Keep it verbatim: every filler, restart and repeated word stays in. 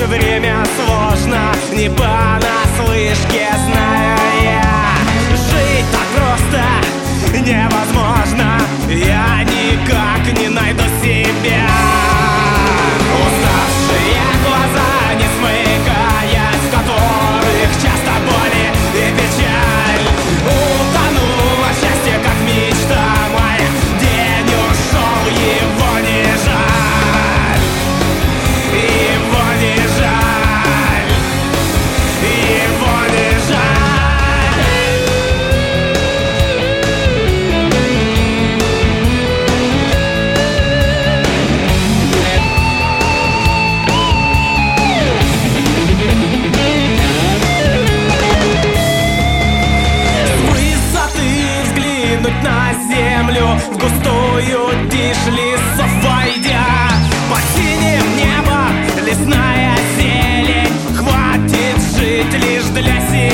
наше время сложно, не понаслышке знаю я. Жить так просто невозможно, я никак не найду себя. Уставшие глаза, не смыкаясь, в которых часто боли и печаль. Утонуло счастье, как мечта моя, день ушел, его не жаль, его не жаль, его не жаль. На землю, в густую тишь лесов войдя, под синим небом лесная зелень, хватит жить лишь для себя.